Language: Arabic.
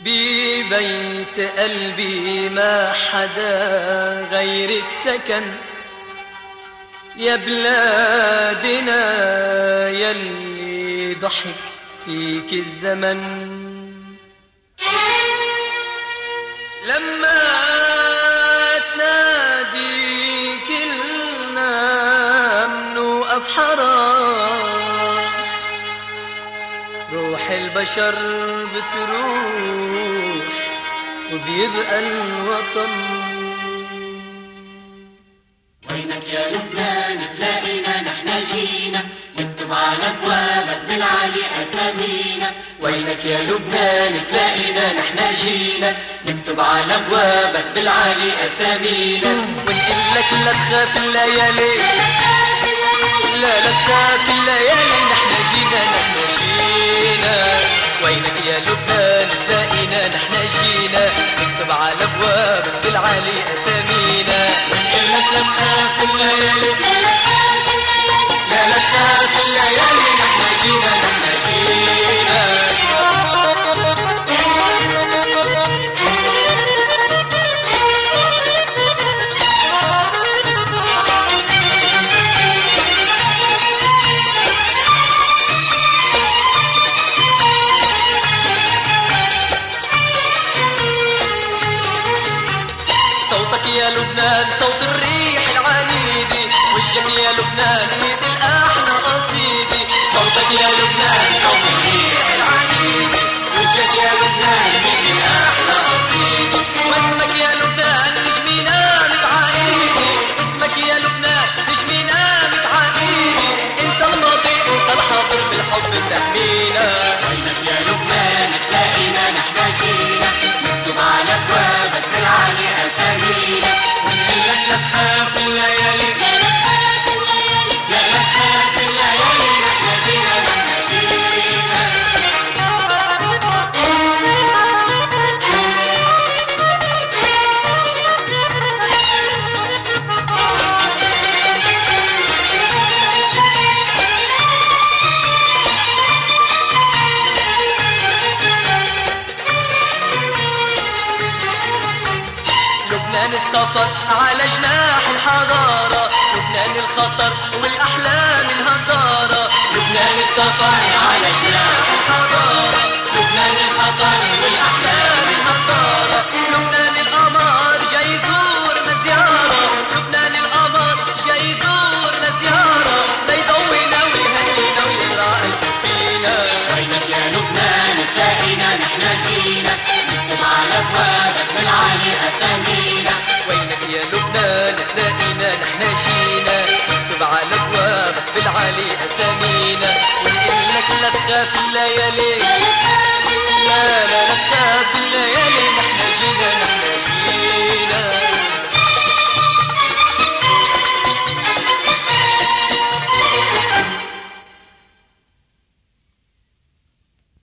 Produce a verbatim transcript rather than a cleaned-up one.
ببيت قلبي ما حدا غيرك سكن، يا بلادنا يلي ضحك فيك الزمن. لما تنادي كلنا منوقف حراس، روح البشر بتروح وبيبقى الوطن. وينك يا لبنان تلاقينا نحنا جينا نكتب على ابوابك بالعلي اسامينا. وينك يا لبنان تلاقينا نحنا جينا نكتب على ابوابك بالعلي اسامينا. ونقول لك لا تخاف الليالي، لا لا تخاف الليالي، نحنا جينا نحنا جينا. وينك يا لبنان تلاقينا نحنا جينا نكتب على ابوابك بالعلي اسامينا. ونقول لك لا تخاف الليالي، لا لا تخاف الليالي، نحنا جينا نحنا جينا. صوتك يا لبنان صوت الريح العنيدة، وجهك يا لبنان مثل أحلى قصيدة. صوتك يا لبنان صوت الريح العنيدة، وجهك يا لبنان مثل أحلى قصيدة. واسمك يا لبنان نجمينا متعايدة، اسمك يا لبنان نجمينا متعايدة. انت الماضي انت الحاضر بالحب بتحمينا. وينك يا لبنان تلاقينا نحنا جينا نكتب على ابوابك بالعلي اسامينا. ونقول لك لا تخاف الليالي، لا لا تخاف الليالي، لا لا تخاف الليالي، نحنا جينا نحنا جينا. لبنان السفر على جناح الحضارة، لبنان الخطر والأحلام الهضارة. لبنان السفر على جناح الحضارة، لبنان الخطر والأحلام الهضارة. لبنان القمر جاي يزورنا زيارة، لبنان القمر جاي يزورنا زيارة، ليضوينا ويهنينا ويقرأ قلبه فينا. وينك يا لبنان تلاقينا نحنا جينا نكتب على ابوابك بالعلي اسامينا. وينك يا لبنان تلاقينا نحنا جينا نكتب على ابوابك بالعلي اسامينا. ونقول لك لا تخاف الليالي،